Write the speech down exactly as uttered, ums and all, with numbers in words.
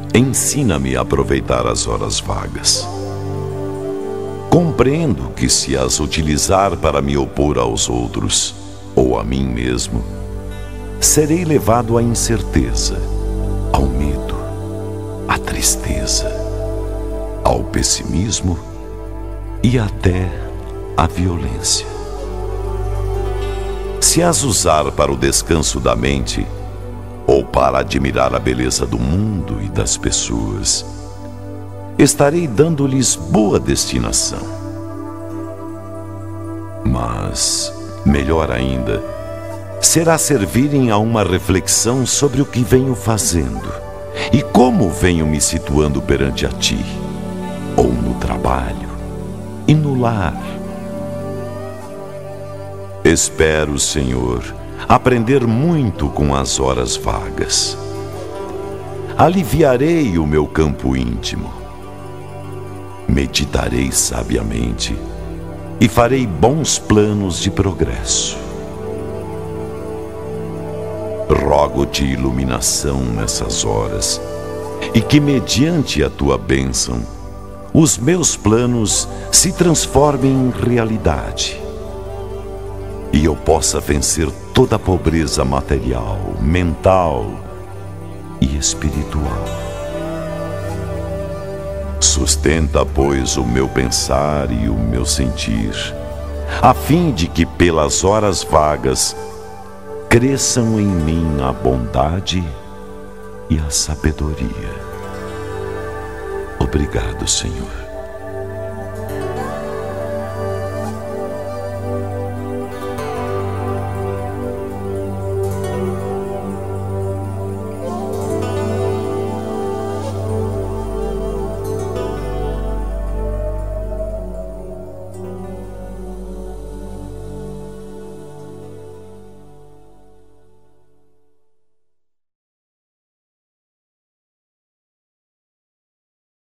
ensina-me a aproveitar as horas vagas. Compreendo que se as utilizar para me opor aos outros, ou a mim mesmo, serei levado à incerteza, ao medo, à tristeza, ao pessimismo e até à violência. Se as usar para o descanso da mente, ou para admirar a beleza do mundo e das pessoas, estarei dando-lhes boa destinação. Mas, melhor ainda, será servirem a uma reflexão sobre o que venho fazendo e como venho me situando perante a ti, ou no trabalho e no lar. Espero, Senhor, aprender muito com as horas vagas. Aliviarei o meu campo íntimo. Meditarei sabiamente e farei bons planos de progresso. Rogo-te iluminação nessas horas e que, mediante a tua bênção, os meus planos se transformem em realidade e eu possa vencer toda a pobreza material, mental e espiritual. Sustenta, pois, o meu pensar e o meu sentir, a fim de que pelas horas vagas cresçam em mim a bondade e a sabedoria. Obrigado, Senhor.